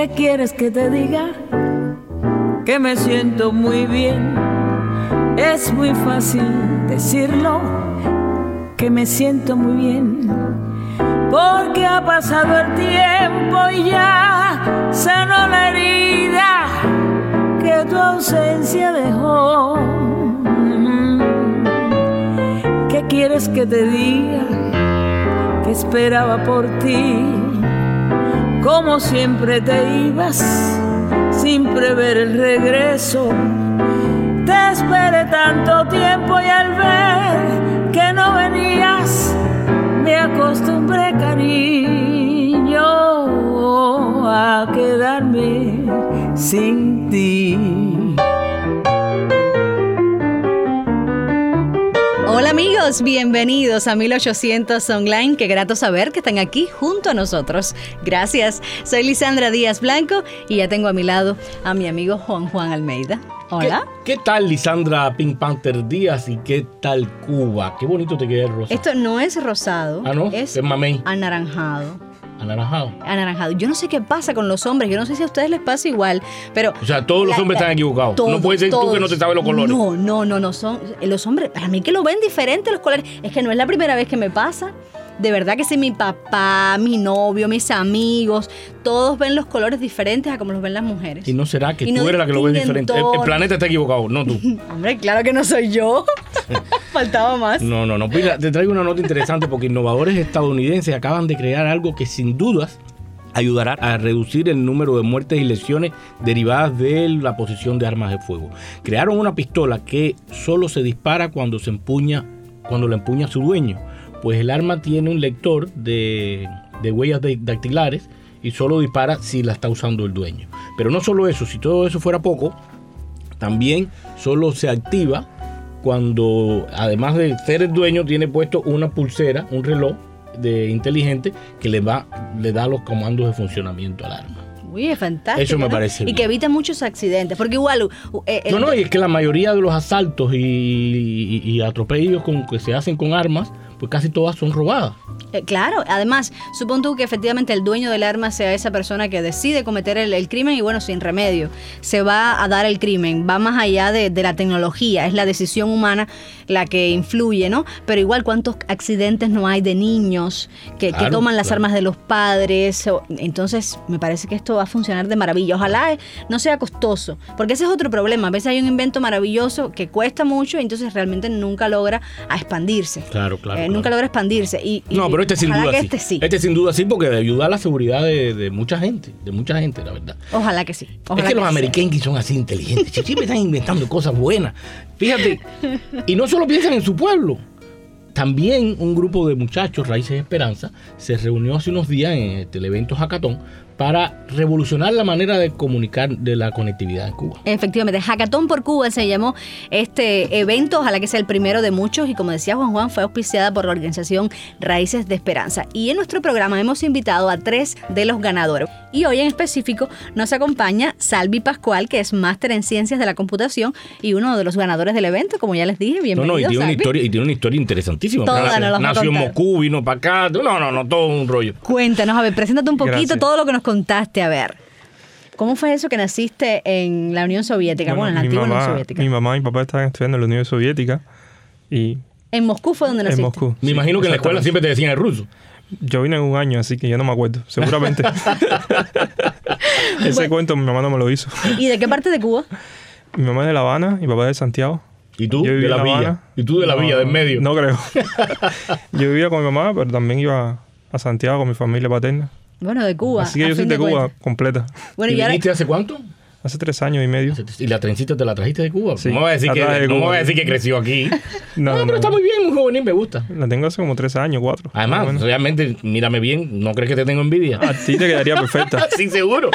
¿Qué quieres que te diga? Que me siento muy bien. Es muy fácil decirlo, que me siento muy bien, porque ha pasado el tiempo y ya sanó la herida que tu ausencia dejó. ¿Qué quieres que te diga? Que esperaba por ti, como siempre te ibas sin prever el regreso. Te esperé tanto tiempo y al ver que no venías me acostumbré, cariño, a quedarme sin ti. Hola amigos, bienvenidos a 1800 Online. Qué grato saber que están aquí junto a nosotros. Gracias. Soy Lisandra Díaz Blanco y ya tengo a mi lado a mi amigo Juan Almeida. Hola. ¿Qué tal, Lisandra Pink Panther Díaz? ¿Y qué tal Cuba? Qué bonito te queda el rosa. Esto no es rosado. Ah, ¿no? Es mamey. Anaranjado. Anaranjado. Yo no sé qué pasa con los hombres. Yo no sé si a ustedes les pasa igual, pero... O sea, todos los hombres están equivocados. No puede ser tú que no te sabes los colores. No. Son los hombres, para mí que lo ven diferente los colores. Es que no es la primera vez que me pasa. De verdad que sí, mi papá, mi novio, mis amigos, todos ven los colores diferentes a como los ven las mujeres. ¿Y no será que tú eres la que lo ves diferente? El planeta está equivocado, no tú. Hombre, claro que no soy yo. Faltaba más. No. Mira, te traigo una nota interesante porque innovadores estadounidenses acaban de crear algo que sin dudas ayudará a reducir el número de muertes y lesiones derivadas de la posesión de armas de fuego. Crearon una pistola que solo se dispara cuando la empuña su dueño. Pues el arma tiene un lector de huellas dactilares y solo dispara si la está usando el dueño. Pero no solo eso, si todo eso fuera poco, también solo se activa cuando, además de ser el dueño, tiene puesto una pulsera, un reloj inteligente que le da los comandos de funcionamiento al arma. Uy, es fantástico. Eso me parece bien. Y que evita muchos accidentes, porque igual... y es que la mayoría de los asaltos y atropellos que se hacen con armas, pues casi todas son robadas. Claro, además, supón tú que efectivamente el dueño del arma sea esa persona que decide cometer el crimen y bueno, sin remedio, se va a dar el crimen, va más allá de la tecnología, es la decisión humana la que influye, ¿no? Pero igual, ¿cuántos accidentes no hay de niños que toman las armas de los padres? Entonces, me parece que esto va a funcionar de maravilla. Ojalá no sea costoso, porque ese es otro problema. A veces hay un invento maravilloso que cuesta mucho y entonces realmente nunca logra expandirse. Claro. Nunca logra expandirse. No, pero este sin duda sí. Este sin duda sí, porque ayuda a la seguridad de mucha gente, la verdad. Ojalá que sí. Es que los americanos son así inteligentes, siempre están inventando cosas buenas. Fíjate, y no solo piensan en su pueblo. También un grupo de muchachos, Raíces de Esperanza, se reunió hace unos días en el evento Hackathon para revolucionar la manera de comunicar de la conectividad en Cuba. Efectivamente, Hackathon por Cuba se llamó este evento, ojalá que sea el primero de muchos, y como decía Juan, fue auspiciada por la organización Raíces de Esperanza. Y en nuestro programa hemos invitado a 3 de los ganadores. Y hoy en específico nos acompaña Salvi Pascual, que es máster en Ciencias de la Computación y uno de los ganadores del evento, como ya les dije. Bienvenido, y tiene una historia interesantísima. Nació en Moscú, vino para acá. No, todo un rollo. Cuéntanos, a ver, preséntate un poquito. Gracias. Todo lo que nos contaste, a ver. ¿Cómo fue eso que naciste en la Unión Soviética? En la antigua Unión Soviética. Mi mamá y mi papá estaban estudiando en la Unión Soviética y... ¿En Moscú fue donde naciste? En Moscú. Me imagino que en la escuela siempre te decían el ruso. Yo vine en un año, así que yo no me acuerdo. Seguramente. Ese cuento mi mamá no me lo hizo. ¿Y de qué parte de Cuba? Mi mamá es de La Habana, mi papá es de Santiago. ¿Y tú? De la villa. ¿Y tú de la villa, del medio? No creo. Yo vivía con mi mamá, pero también iba a Santiago con mi familia paterna. Bueno, de Cuba. Así que yo soy de Cuba completa. Bueno, ¿Y viniste hace cuánto? Hace 3 años y medio. ¿Y la trencita te la trajiste de Cuba? Sí, no me voy a decir que creció aquí. No, pero está muy bien, muy juvenil, me gusta. La tengo hace como 3 años, 4. Además, realmente, mírame bien, ¿no crees que te tengo envidia? A ti te quedaría perfecta. Sí, seguro.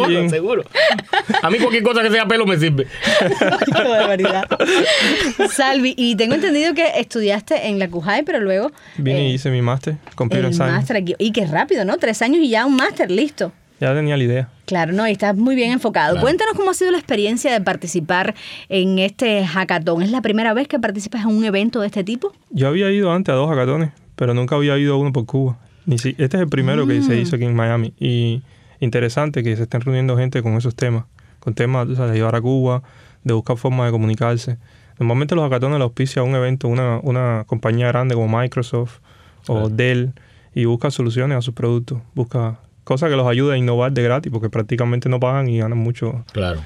A mí cualquier cosa que sea pelo me sirve. Qué barbaridad. Salvi, y tengo entendido que estudiaste en la CUJAI, pero luego... Vine y hice mi máster, Computer Science. Y qué rápido, ¿no? 3 años y ya un máster, listo. Ya tenía la idea. Claro, no, y estás muy bien enfocado. Claro. Cuéntanos cómo ha sido la experiencia de participar en este hackathon. ¿Es la primera vez que participas en un evento de este tipo? Yo había ido antes a 2 hackathones, pero nunca había ido a uno por Cuba. Este es el primero que se hizo aquí en Miami. Y interesante que se estén reuniendo gente con esos temas, con temas, o sea, de ayudar a Cuba, de buscar formas de comunicarse. Normalmente los hackatones los auspicia un evento, una compañía grande como Microsoft o Dell, y busca soluciones a sus productos, busca cosas que los ayuden a innovar de gratis, porque prácticamente no pagan y ganan mucho. Claro.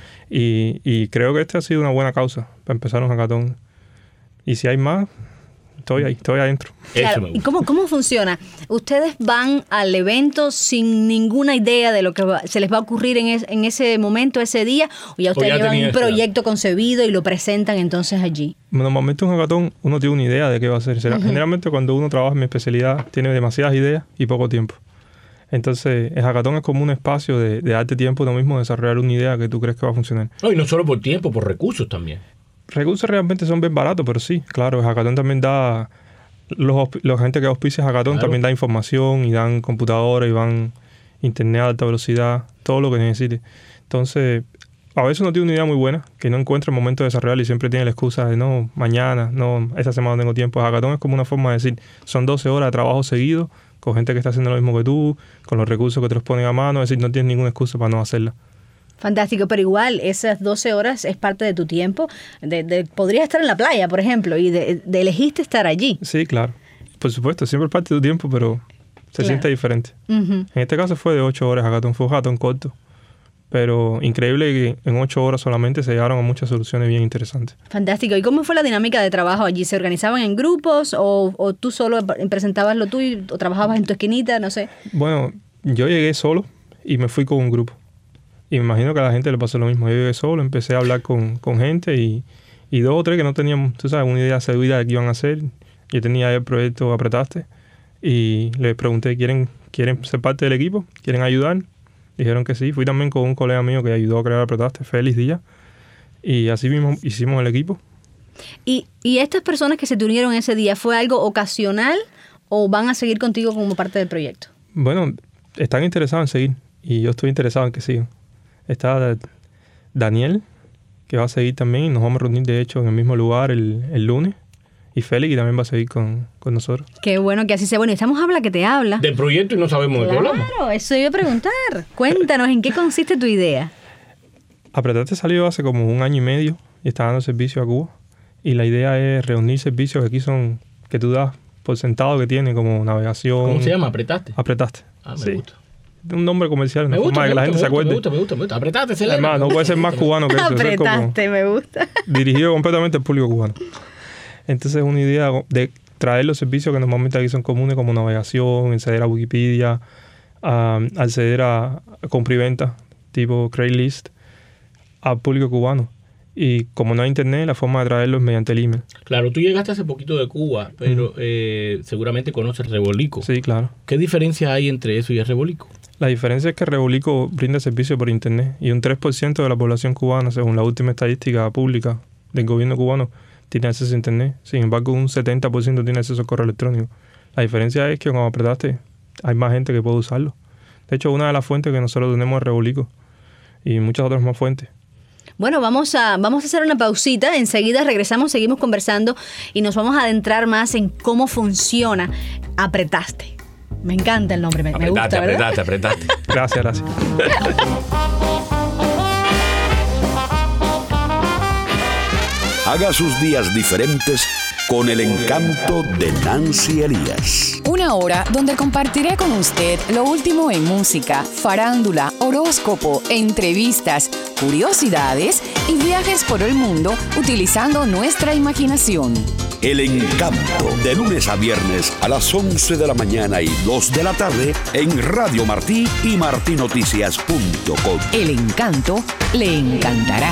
Y creo que ha sido una buena causa para empezar un hackatón. Y si hay más, estoy ahí, estoy adentro. Claro. ¿Y cómo funciona? ¿Ustedes van al evento sin ninguna idea de lo que se les va a ocurrir en ese momento, ese día? ¿O ya ustedes llevan un proyecto concebido y lo presentan entonces allí? Normalmente un hackatón uno tiene una idea de qué va a hacer. Generalmente cuando uno trabaja en mi especialidad tiene demasiadas ideas y poco tiempo. Entonces, el hackatón es como un espacio de darte tiempo tú mismo de desarrollar una idea que tú crees que va a funcionar. No, y no solo por tiempo, por recursos también. Recursos realmente son bien baratos, pero sí, claro, el hackatón también da... La gente que auspicia hackatón también da información y dan computadoras y van internet a alta velocidad, todo lo que necesite. Entonces, a veces uno tiene una idea muy buena que no encuentra el momento de desarrollar y siempre tiene la excusa de no, mañana, no, esta semana no tengo tiempo. El hackatón es como una forma de decir, son 12 horas de trabajo seguido con gente que está haciendo lo mismo que tú, con los recursos que te los ponen a mano, es decir, no tienes ninguna excusa para no hacerla. Fantástico, pero igual esas 12 horas es parte de tu tiempo. Podrías estar en la playa, por ejemplo, y elegiste estar allí. Sí, claro. Por supuesto, siempre es parte de tu tiempo, pero se siente diferente. En este caso fue de 8 horas, hackatón, fue un hackatón corto. Pero increíble que en 8 horas solamente se llegaron a muchas soluciones bien interesantes. Fantástico. ¿Y cómo fue la dinámica de trabajo allí? ¿Se organizaban en grupos o tú solo presentabas lo tuyo o trabajabas en tu esquinita? No sé. Bueno, yo llegué solo y me fui con un grupo. Y me imagino que a la gente le pasó lo mismo. Yo llegué solo, empecé a hablar con gente y 2 o 3 que no tenían, tú sabes, una idea segura de qué iban a hacer. Yo tenía el proyecto Apretaste y les pregunté, ¿quieren ser parte del equipo? ¿Quieren ayudar? Dijeron que sí. Fui también con un colega mío que ayudó a crear Apretaste, Félix Díaz. Y así mismo hicimos el equipo. ¿Y estas personas que se te unieron ese día, fue algo ocasional o van a seguir contigo como parte del proyecto? Bueno, están interesados en seguir y yo estoy interesado en que sigan. Está Daniel, que va a seguir también, y nos vamos a reunir de hecho en el mismo lugar el lunes. Y Félix, que también va a seguir con nosotros. Qué bueno que así sea. Bueno, estamos habla que te habla. Del proyecto y no sabemos de qué hablamos. Claro, eso iba a preguntar. Cuéntanos, ¿en qué consiste tu idea? Apretaste salió hace como 1 año y medio y está dando servicio a Cuba. Y la idea es reunir servicios que aquí son, que tú das por sentado que tiene, como navegación. ¿Cómo se llama? ¿Apretaste? Apretaste. Ah, me gusta. Un nombre comercial, una forma de que la gente se acuerde. Me gusta. Apretaste, celebra. Además, no puede ser más cubano que eso. Apretaste, me gusta. Dirigido completamente al público cubano. Entonces es una idea de traer los servicios que normalmente aquí son comunes, como navegación, acceder a Wikipedia, acceder a compra y venta, tipo Craigslist, al público cubano. Y como no hay internet, la forma de traerlos es mediante el email. Claro, tú llegaste hace poquito de Cuba, pero seguramente conoces Rebolico. Sí, claro. ¿Qué diferencia hay entre eso y el Rebolico? La diferencia es que Rebolico brinda servicio por internet y un 3% de la población cubana, según la última estadística pública del gobierno cubano, tiene acceso a internet. Sin embargo, un 70% tiene acceso a correo electrónico. La diferencia es que cuando apretaste, hay más gente que puede usarlo. De hecho, una de las fuentes que nosotros tenemos es Rebolico y muchas otras más fuentes. Bueno, vamos a hacer una pausita. Enseguida regresamos, seguimos conversando y nos vamos a adentrar más en cómo funciona Apretaste. Me encanta el nombre, me gusta, ¿verdad? Apretaste. Gracias. Haga sus días diferentes con el encanto de Nancy Elías. Una hora donde compartiré con usted lo último en música, farándula, horóscopo, entrevistas, curiosidades y viajes por el mundo utilizando nuestra imaginación. El encanto, de lunes a viernes a las 11 de la mañana y 2 de la tarde en Radio Martí y martinoticias.com. El encanto le encantará.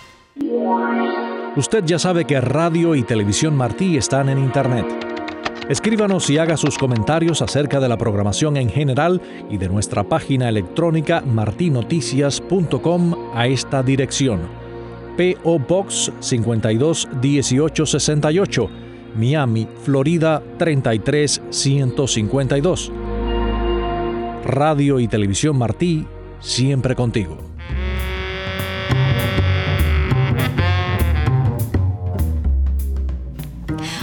Usted ya sabe que Radio y Televisión Martí están en Internet. Escríbanos y haga sus comentarios acerca de la programación en general y de nuestra página electrónica martinoticias.com a esta dirección: P.O. Box 521868, Miami, Florida 33152. Radio y Televisión Martí, siempre contigo.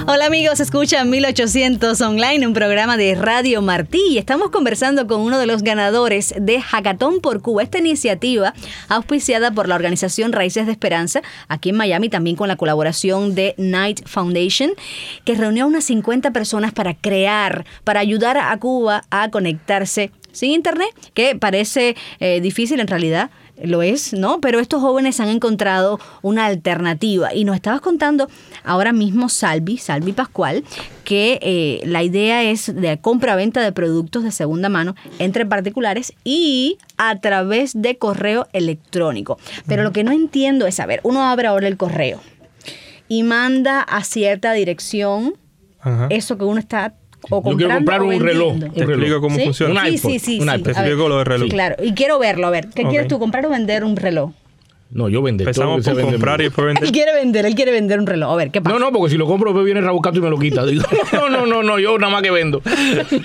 Hola amigos, escuchan 1800 Online, un programa de Radio Martí, y estamos conversando con uno de los ganadores de Hackathon por Cuba, esta iniciativa auspiciada por la organización Raíces de Esperanza aquí en Miami, también con la colaboración de Knight Foundation, que reunió a unas 50 personas para ayudar a Cuba a conectarse sin internet, que parece difícil, en realidad lo es, ¿no? Pero estos jóvenes han encontrado una alternativa. Y nos estabas contando ahora mismo, Salvi Pascual, que la idea es de compra-venta de productos de segunda mano entre particulares y a través de correo electrónico. Pero lo que no entiendo es, a ver, uno abre ahora el correo y manda a cierta dirección eso que uno está yo quiero comprar un reloj. Te explico cómo funciona. Un iPhone. Sí. Te explico lo del reloj. Claro, y quiero verlo. A ver, ¿qué quieres tú, comprar o vender un reloj? No, yo vender. Empezamos por comprar y después vender. Él quiere vender un reloj. A ver, ¿qué pasa? No, porque si lo compro después viene Rabucato y me lo quita. Digo, no, yo nada más que vendo. Tú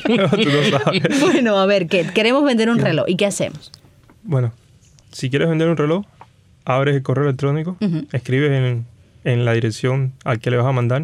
no sabes. Bueno, a ver, queremos vender un reloj. ¿Y qué hacemos? Bueno, si quieres vender un reloj, abres el correo electrónico, escribes en la dirección al que le vas a mandar,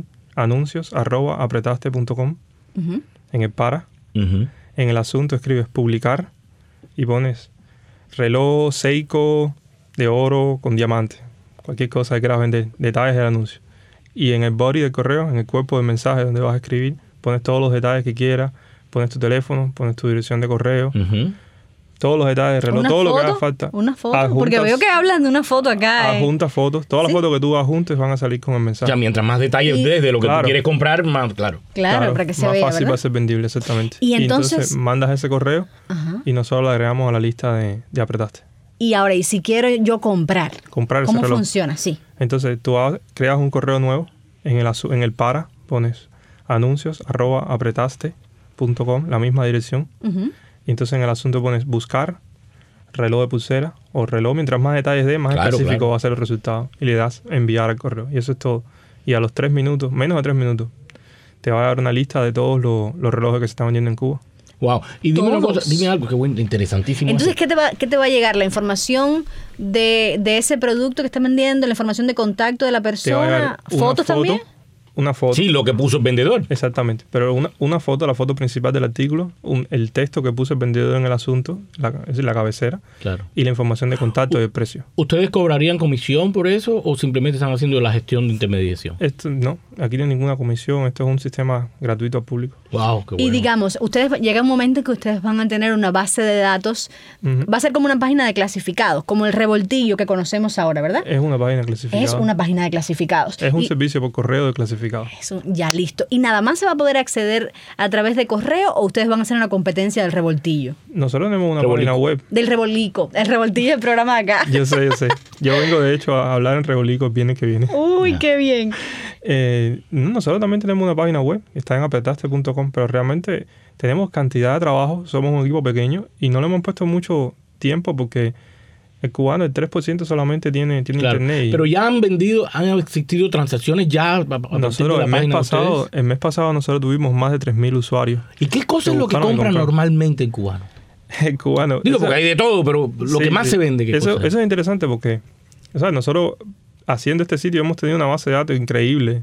anuncios@apretaste.com. En el para, en el asunto escribes publicar y pones reloj Seiko de oro con diamante, cualquier cosa que quieras vender, detalles del anuncio. Y en el body del correo, en el cuerpo del mensaje donde vas a escribir, pones todos los detalles que quieras, pones tu teléfono, pones tu dirección de correo, todos los detalles del reloj, todo lo que haga falta. Una foto, porque veo que hablan de una foto acá. Adjunta fotos, todas las fotos que tú adjuntes van a salir con el mensaje. Ya, mientras más detalles des de lo que tú quieres comprar, más claro. Claro, para que se más vea, fácil ¿verdad? va a ser vendible, exactamente. Y entonces mandas ese correo y nosotros lo agregamos a la lista de Apretaste. Y ahora, ¿y si quiero yo comprar ese ¿cómo reloj funciona? Sí. Entonces tú creas un correo nuevo, en el para pones anuncios@apretaste.com, la misma dirección. Y entonces en el asunto pones buscar reloj de pulsera o reloj, mientras más detalles dé, más específico va a ser el resultado. Y le das enviar al correo. Y eso es todo. Y a los 3 minutos, menos de 3 minutos, te va a dar una lista de todos los relojes que se están vendiendo en Cuba. Wow. Y dime una cosa, dime algo que bueno, interesantísimo. Entonces, ¿qué te va a llegar? ¿La información de ese producto que están vendiendo? ¿La información de contacto de la persona? ¿Fotos también? Una foto. Sí, lo que puso el vendedor. Exactamente. Pero una foto, la foto principal del artículo, el texto que puso el vendedor en el asunto, es decir, la cabecera, y la información de contacto y el precio. ¿Ustedes cobrarían comisión por eso o simplemente están haciendo la gestión de intermediación? No, aquí no hay ninguna comisión. Esto es un sistema gratuito al público. Wow, qué bueno. Y digamos, llega un momento en que ustedes van a tener una base de datos, va a ser como una página de clasificados, como el revoltillo que conocemos ahora, ¿verdad? Es una página clasificada. Es una página de clasificados. Es un servicio por correo de clasificados. Eso, ya listo. ¿Y nada más se va a poder acceder a través de correo o ustedes van a hacer una competencia del revoltillo? Nosotros tenemos una página web. Del rebolico. El revoltillo es el programa de acá. Yo sé. Yo vengo de hecho a hablar en rebolico el viernes que viene. Uy, qué bien. Nosotros también tenemos una página web, está en apretaste.com, pero realmente tenemos cantidad de trabajo, somos un equipo pequeño y no le hemos puesto mucho tiempo porque el cubano, el 3% solamente tiene internet. Pero ya han existido transacciones ya. Nosotros el mes pasado nosotros tuvimos más de 3,000 usuarios. ¿Y qué cosa es lo que compran normalmente el cubano? El cubano. Digo, porque hay de todo, pero lo que más se vende. Eso es interesante porque nosotros haciendo este sitio hemos tenido una base de datos increíble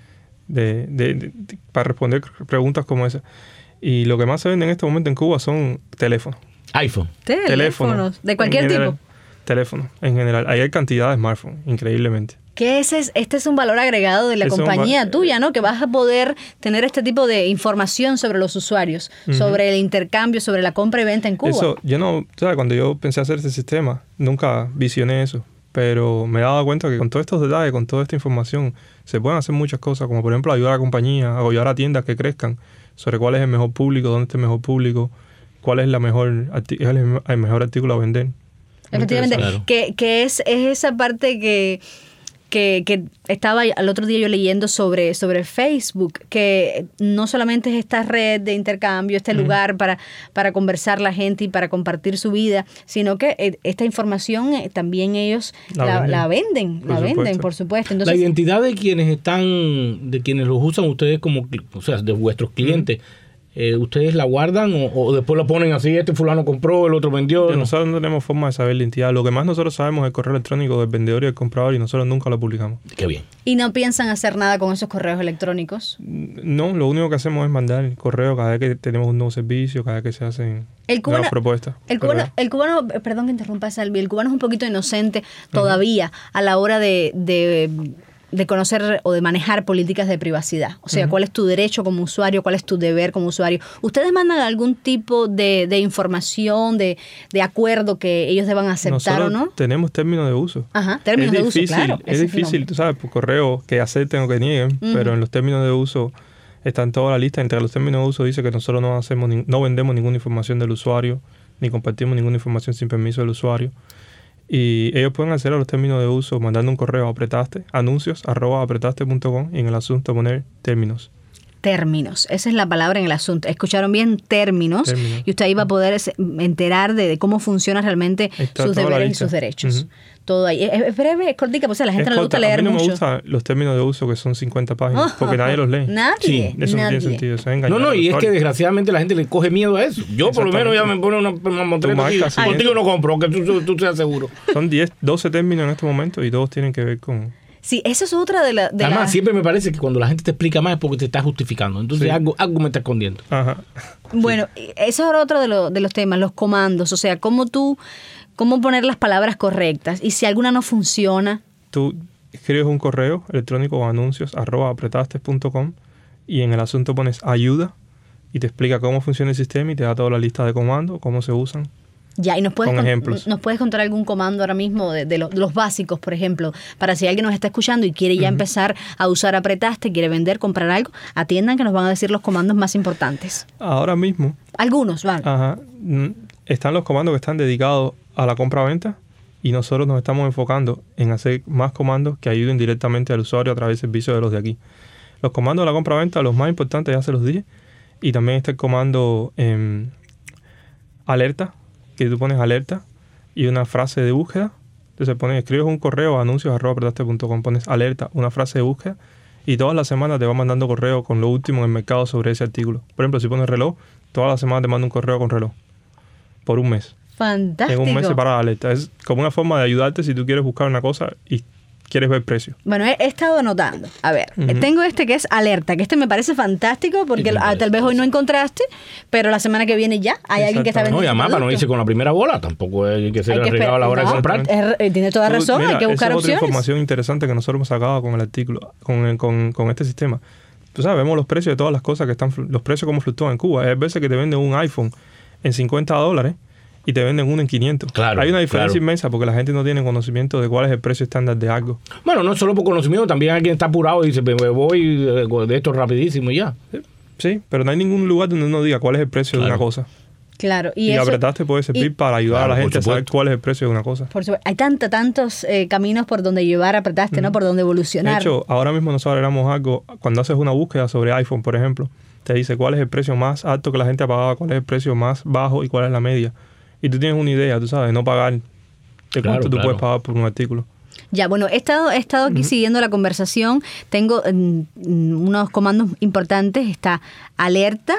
para responder preguntas como esa. Y lo que más se vende en este momento en Cuba son teléfonos. iPhone. Teléfonos. ¿De cualquier tipo? Teléfonos, en general. Ahí hay cantidad de smartphones, increíblemente. Que este es un valor agregado de la compañía tuya, ¿no? Que vas a poder tener este tipo de información sobre los usuarios, sobre el intercambio, sobre la compra y venta en Cuba. Eso, cuando yo pensé hacer este sistema, nunca visioné eso. Pero me he dado cuenta que con todos estos detalles, con toda esta información, se pueden hacer muchas cosas, como por ejemplo ayudar a compañías, o ayudar a tiendas que crezcan, sobre cuál es el mejor público, dónde está el mejor público, cuál es el mejor artículo a vender. Efectivamente, claro. que es esa parte que estaba el otro día yo leyendo sobre Facebook, que no solamente es esta red de intercambio, este lugar para conversar la gente y para compartir su vida, sino que esta información también ellos la venden, por supuesto. Entonces, la identidad de quienes los usan ustedes como, o sea, de vuestros clientes, ¿ustedes la guardan o después lo ponen así, este fulano compró, el otro vendió? Nosotros no tenemos forma de saber la identidad. Lo que más nosotros sabemos es el correo electrónico del vendedor y del comprador, y nosotros nunca lo publicamos. Qué bien. ¿Y no piensan hacer nada con esos correos electrónicos? No, lo único que hacemos es mandar el correo cada vez que tenemos un nuevo servicio, cada vez que se hacen nuevas propuestas. El cubano, perdón que interrumpa, Salvi, el cubano es un poquito inocente todavía a la hora de conocer o de manejar políticas de privacidad. O sea, cuál es tu derecho como usuario, cuál es tu deber como usuario. ¿Ustedes mandan algún tipo de información, de acuerdo que ellos deban aceptar o no? Tenemos términos de uso. Ajá, términos de uso, claro. Es difícil, tú sabes, por correo que acepten o que nieguen, pero en los términos de uso está en toda la lista. Entre los términos de uso dice que nosotros no vendemos ninguna información del usuario, ni compartimos ninguna información sin permiso del usuario. Y ellos pueden hacer a los términos de uso mandando un correo a anuncios@apretaste.com y en el asunto poner términos. Términos, esa es la palabra en el asunto. Escucharon bien, términos. Y usted ahí va a poder enterar de cómo funciona realmente sus deberes y sus derechos. Todo ahí. Es breve, es cortica, pues a la gente no le gusta leer mucho. A mí no me gustan los términos de uso que son 50 páginas, porque nadie los lee. Nadie. Sí, eso no tiene sentido. No, y es que desgraciadamente la gente le coge miedo a eso. Yo por lo menos ya me pone una montaña aquí. Contigo no compro, que tú seas seguro. Son 12 términos en este momento y todos tienen que ver con... Sí, esa es otra de la... Además, siempre me parece que cuando la gente te explica más es porque te está justificando. Entonces algo me está escondiendo. Ajá. Bueno, eso es otro de los temas, los comandos. O sea, cómo poner las palabras correctas. Y si alguna no funciona... Tú escribes un correo electrónico o anuncios@apretaste.com y en el asunto pones ayuda y te explica cómo funciona el sistema y te da toda la lista de comandos, cómo se usan. Ya, y nos puedes ejemplos. ¿Nos puedes contar algún comando ahora mismo de los básicos, por ejemplo, para si alguien nos está escuchando y quiere ya empezar a usar Apretaste, quiere vender, comprar algo, atiendan que nos van a decir los comandos más importantes. Ahora mismo. Algunos, ¿vale? Ajá. Están los comandos que están dedicados a la compra-venta y nosotros nos estamos enfocando en hacer más comandos que ayuden directamente al usuario a través del servicio de los de aquí. Los comandos de la compra-venta, los más importantes ya se los dije, y también está el comando alerta, que tú pones alerta y una frase de búsqueda. Entonces escribes un correo a anuncios@apretaste.com, pones alerta, una frase de búsqueda y todas las semanas te va mandando correo con lo último en el mercado sobre ese artículo. Por ejemplo, si pones reloj, todas las semanas te manda un correo con reloj por un mes. Fantástico. En un mes separa la alerta. Es como una forma de ayudarte si tú quieres buscar una cosa y quieres ver precio. Bueno, he estado anotando. A ver, tengo que es alerta, que me parece fantástico porque tal vez hoy no encontraste, pero la semana que viene ya hay alguien que está vendiendo. No, y además para no irse con la primera bola, tampoco hay que ser arriesgado a la hora de comprar. Tiene toda razón, hay que buscar esa es opciones. Otra información interesante que nosotros hemos sacado con el artículo, con este sistema. Tú sabes, vemos los precios de todas las cosas que están, los precios como fluctúan en Cuba. Hay veces que te venden un iPhone en $50 y te venden uno en 500. Claro, hay una diferencia inmensa porque la gente no tiene conocimiento de cuál es el precio estándar de algo. Bueno, no solo por conocimiento, también alguien está apurado y dice, me voy de esto rapidísimo y ya. Sí, pero no hay ningún lugar donde uno diga cuál es el precio de una cosa. Claro. Y Apretaste puede servir para ayudar a la gente a saber cuál es el precio de una cosa. Por supuesto. Hay tantos caminos por donde llevar Apretaste, ¿no? Por donde evolucionar. De hecho, ahora mismo nosotros agregamos algo. Cuando haces una búsqueda sobre iPhone, por ejemplo, te dice cuál es el precio más alto que la gente ha pagado, cuál es el precio más bajo y cuál es la media. Y tú tienes una idea, tú sabes, de no pagar de cuánto tú puedes pagar por un artículo. Ya, bueno, he estado aquí siguiendo la conversación. Tengo unos comandos importantes. Está alerta.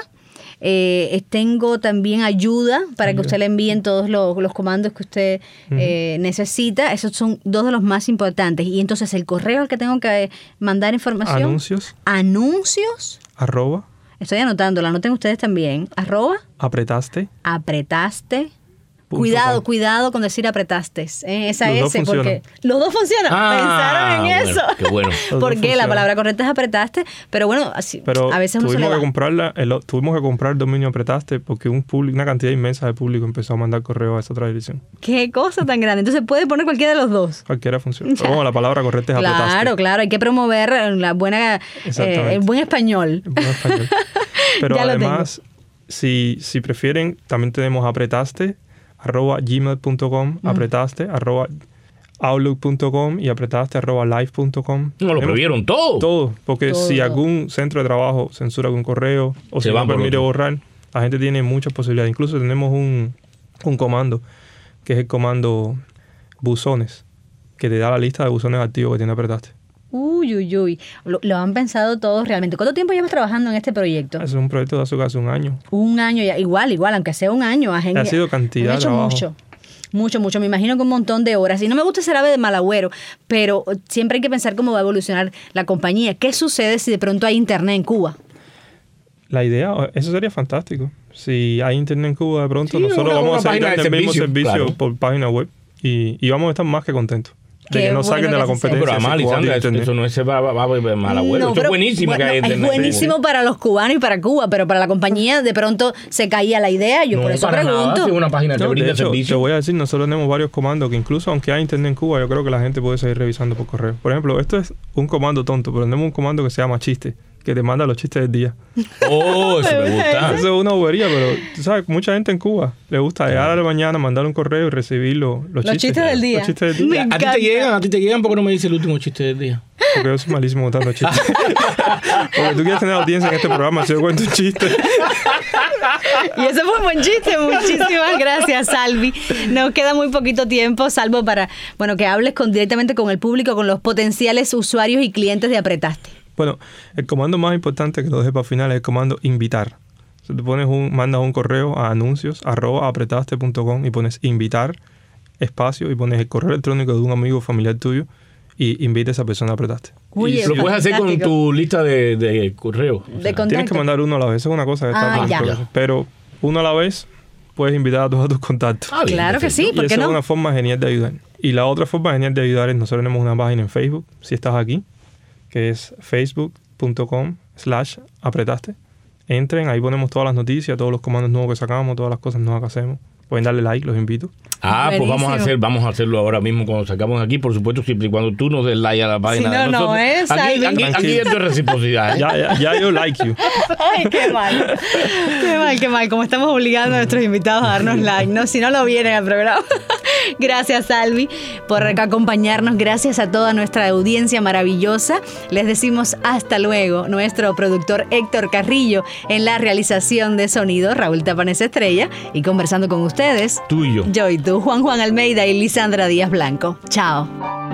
Tengo también ayuda para que usted le envíen todos los comandos que usted necesita. Esos son dos de los más importantes. Y entonces el correo al que tengo que mandar información. Anuncios. Estoy anotando, anoten ustedes también. Apretaste. Cuidado con decir apretaste. Esa S, porque los dos funcionan. Pensaron en eso. Qué bueno. Porque la palabra correcta es apretaste, pero bueno, a veces uno se le va. Tuvimos que comprar el dominio Apretaste porque una cantidad inmensa de público empezó a mandar correo a esa otra dirección. Qué cosa tan grande. Entonces puede poner cualquiera de los dos. Cualquiera funciona. Pero como la palabra correcta es Apretaste. Claro, hay que promover el buen español. El buen español. Pero además, si prefieren, también tenemos Apretaste @gmail.com, apretaste @outlook.com y apretaste @live.com. No, lo previeron todo. Todo, porque si algún centro de trabajo censura algún correo o si no permite borrar, la gente tiene muchas posibilidades. Incluso tenemos un comando que es el comando buzones, que te da la lista de buzones activos que tiene Apretaste. Uy. Lo han pensado todos realmente. ¿Cuánto tiempo llevas trabajando en este proyecto? Es un proyecto de hace casi un año. Un año ya. Igual, aunque sea un año. Ha sido cantidad de trabajo. Mucho. Me imagino que un montón de horas. Y no me gusta ser ave de mal agüero, pero siempre hay que pensar cómo va a evolucionar la compañía. ¿Qué sucede si de pronto hay internet en Cuba? La idea, eso sería fantástico. Si hay internet en Cuba, de pronto nosotros vamos a seguir el mismo servicio por página web y vamos a estar más que contentos. De que no saquen de la competencia. Pero además, Lisandra, eso no es mal agüero. Eso es buenísimo que hay internet. Es buenísimo para los cubanos y para Cuba, pero para la compañía de pronto se caía la idea. Yo por eso pregunto. Una página de hecho, te voy a decir, nosotros tenemos varios comandos que incluso aunque hay internet en Cuba, yo creo que la gente puede seguir revisando por correo. Por ejemplo, esto es un comando tonto, pero tenemos un comando que se llama chiste, que te manda los chistes del día. Oh, eso me gusta. Eso es una bobería, pero tú sabes, mucha gente en Cuba le gusta llegar a la mañana, mandar un correo y recibir los chistes del día. Los chistes del día. ¿A ti te llegan? ¿Por qué no me dices el último chiste del día? Porque yo soy malísimo contando chistes. Porque tú quieres tener audiencia en este programa si yo cuento un chiste. Y ese fue un buen chiste. Muchísimas gracias, Salvi. Nos queda muy poquito tiempo, salvo para que hables directamente con el público, con los potenciales usuarios y clientes de Apretaste. Bueno, el comando más importante que lo dejé para el final es el comando invitar. Si tú mandas un correo a anuncios@apretaste.com y pones invitar, espacio, y pones el correo electrónico de un amigo o familiar tuyo y invita a esa persona a Apretaste. Y lo puedes hacer con tu lista de correos. Tienes que mandar uno a la vez. Esa es una cosa que está mal. Pero uno a la vez puedes invitar a todos tus contactos. Claro que sí, ¿por qué no? Esa es una forma genial de ayudar. Y la otra forma genial de ayudar es, nosotros tenemos una página en Facebook, si estás aquí, que es facebook.com/apretaste. Entren, ahí ponemos todas las noticias, todos los comandos nuevos que sacamos, todas las cosas nuevas que hacemos. Pueden darle like, los invito. Pues vamos a hacerlo ahora mismo cuando sacamos aquí, por supuesto, siempre y cuando tú nos des like a la página de nosotros. Aquí esto es reciprocidad. Ya yo like you. Ay, qué mal. Qué mal. Como estamos obligando a nuestros invitados a darnos like, ¿no? Si no, lo vienen al programa. Gracias, Salvi, por acompañarnos. Gracias a toda nuestra audiencia maravillosa. Les decimos hasta luego. Nuestro productor Héctor Carrillo en la realización de sonido, Raúl Tapanes Estrella, y conversando con ustedes, tú y yo y tú, Juan Almeida y Lisandra Díaz Blanco. Chao.